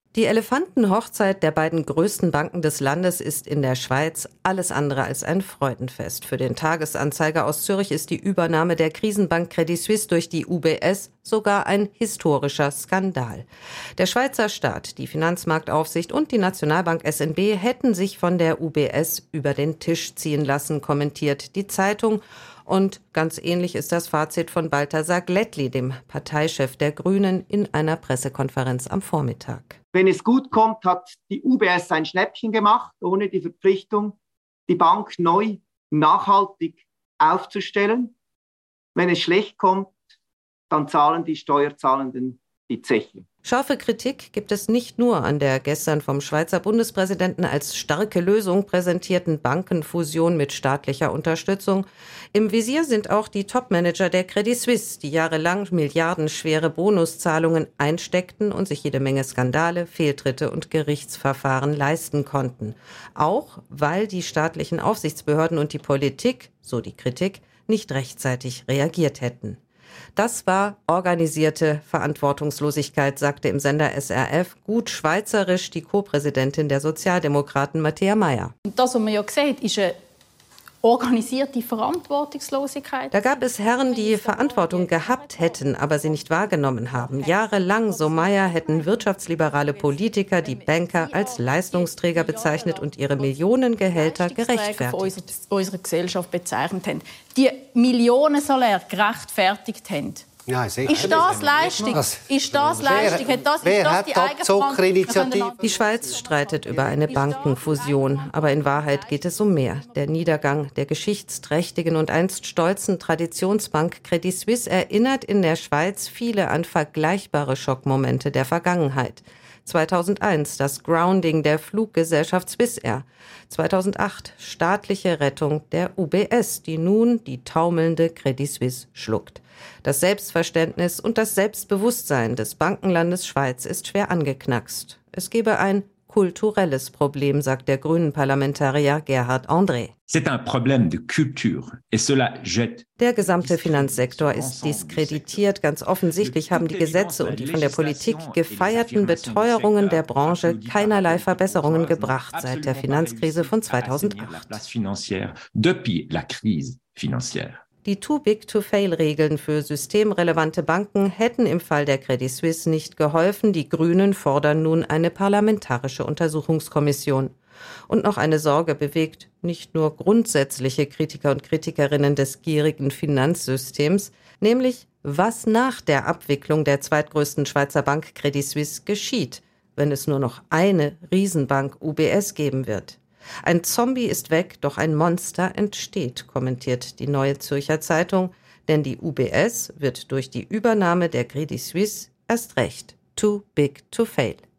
Die Elefantenhochzeit der beiden größten Banken des Landes ist in der Schweiz alles andere als ein Freudenfest. Für den Tagesanzeiger aus Zürich ist die Übernahme der Krisenbank Credit Suisse durch die UBS sogar ein historischer Skandal. Der Schweizer Staat, die Finanzmarktaufsicht und die Nationalbank SNB hätten sich von der UBS über den Tisch ziehen lassen, kommentiert die Zeitung. Und ganz ähnlich ist das Fazit von Balthasar Glättli, dem Parteichef der Grünen, in einer Pressekonferenz am Vormittag. Wenn es gut kommt, hat die UBS ein Schnäppchen gemacht, ohne die Verpflichtung, die Bank neu nachhaltig aufzustellen. Wenn es schlecht kommt, dann zahlen die Steuerzahlenden die Zeche. Scharfe Kritik gibt es nicht nur an der gestern vom Schweizer Bundespräsidenten als starke Lösung präsentierten Bankenfusion mit staatlicher Unterstützung. Im Visier sind auch die Topmanager der Credit Suisse, die jahrelang milliardenschwere Bonuszahlungen einsteckten und sich jede Menge Skandale, Fehltritte und Gerichtsverfahren leisten konnten. Auch weil die staatlichen Aufsichtsbehörden und die Politik, so die Kritik, nicht rechtzeitig reagiert hätten. Das war organisierte Verantwortungslosigkeit, sagte im Sender SRF gut schweizerisch die Co-Präsidentin der Sozialdemokraten, Matthäa Meier. Das, was man ja sieht, ist eine organisierte Verantwortungslosigkeit. Da gab es Herren, die Verantwortung gehabt hätten, aber sie nicht wahrgenommen haben. Jahrelang, so Meier, hätten wirtschaftsliberale Politiker die Banker als Leistungsträger bezeichnet und ihre Millionengehälter gerechtfertigt. Unsere Gesellschaft bezeichnet haben. Die Millionensalär gerechtfertigt haben. Ja, ist das Leistung? Ist das Leistung? Wer hat die Zuckerinitiative? Die Schweiz streitet über eine Bankenfusion, aber in Wahrheit geht es um mehr. Der Niedergang der geschichtsträchtigen und einst stolzen Traditionsbank Credit Suisse erinnert in der Schweiz viele an vergleichbare Schockmomente der Vergangenheit. 2001 das Grounding der Fluggesellschaft Swissair. 2008 staatliche Rettung der UBS, die nun die taumelnde Credit Suisse schluckt. Das Selbstverständnis und das Selbstbewusstsein des Bankenlandes Schweiz ist schwer angeknackst. Es gebe ein kulturelles Problem, sagt der Grünen-Parlamentarier Gerhard André. Der gesamte Finanzsektor ist diskreditiert. Ganz offensichtlich haben die Gesetze und die von der Politik gefeierten Beteuerungen der Branche keinerlei Verbesserungen gebracht seit der Finanzkrise von 2008. Die Too-Big-to-Fail-Regeln für systemrelevante Banken hätten im Fall der Credit Suisse nicht geholfen. Die Grünen fordern nun eine parlamentarische Untersuchungskommission. Und noch eine Sorge bewegt nicht nur grundsätzliche Kritiker und Kritikerinnen des gierigen Finanzsystems, nämlich was nach der Abwicklung der zweitgrößten Schweizer Bank Credit Suisse geschieht, wenn es nur noch eine Riesenbank UBS geben wird. Ein Zombie ist weg, doch ein Monster entsteht, kommentiert die Neue Zürcher Zeitung, denn die UBS wird durch die Übernahme der Credit Suisse erst recht too big to fail.